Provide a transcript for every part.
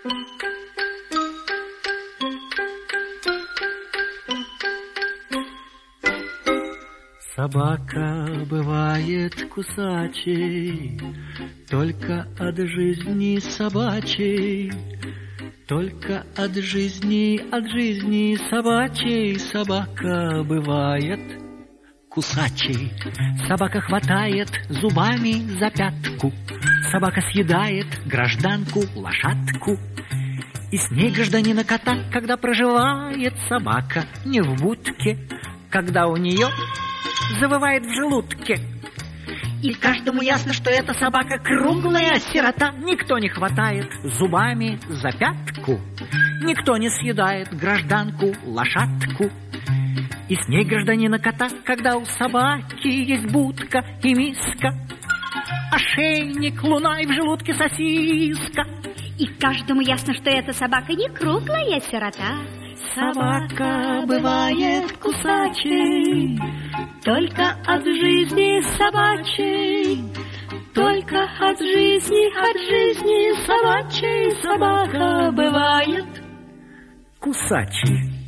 Собака бывает кусачей, только от жизни собачей, только от жизни собачей собака бывает кусачей. Собака хватает зубами за пятку, собака съедает гражданку лошадку. И с ней гражданина кота, когда проживает собака не в будке, когда у нее завывает в желудке. И каждому ясно, что эта собака круглая сирота. Никто не хватает зубами за пятку, никто не съедает гражданку лошадку. И с ней гражданина кота, когда у собаки есть будка и миска, ошейник, луна и в желудке сосиска. И каждому ясно, что эта собака не круглая сирота. Собака бывает кусачей, только от жизни собачей, только от жизни собачей собака бывает кусачей.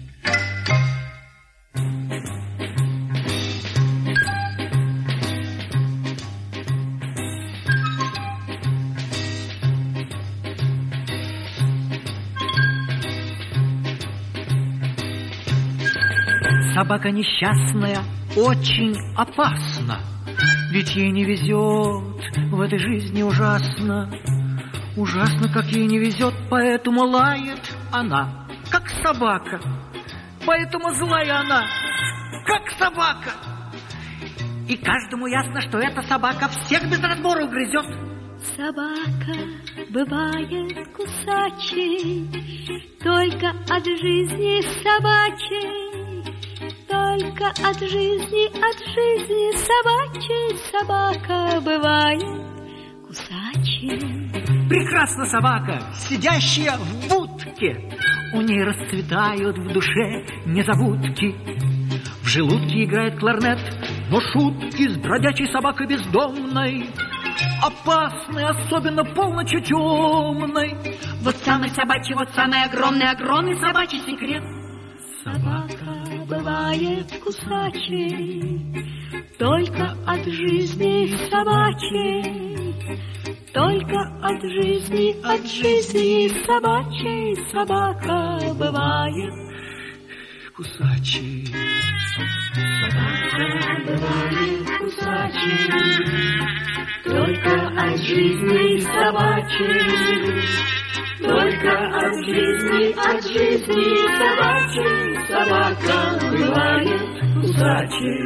Собака несчастная очень опасна, ведь ей не везет в этой жизни ужасно. Ужасно, как ей не везет, поэтому лает она, как собака. Поэтому злая она, как собака. И каждому ясно, что эта собака всех без разбора угрызет. Собака бывает кусачей, только от жизни собачей, только от жизни собачей собака бывает кусачей. Прекрасна собака, сидящая в будке, у ней расцветают в душе незабудки. В желудке играет кларнет, но шутки с бродячей собакой бездомной опасны, особенно полночью темной. Вот самый собачий, вот самый огромный собачий секрет. Собака бывает кусачей, только от жизни собачей, только от жизни собачей собака бывает кусачей. Собака бывает кусачей, только от жизни собачей, только от жизни собачей собака бывает кусачей.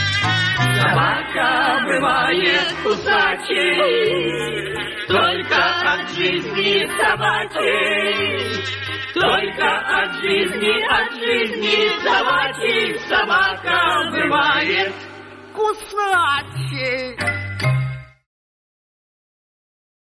Собака бывает кусачей, только от жизни собачей, только от жизни собачей собака бывает кусачей.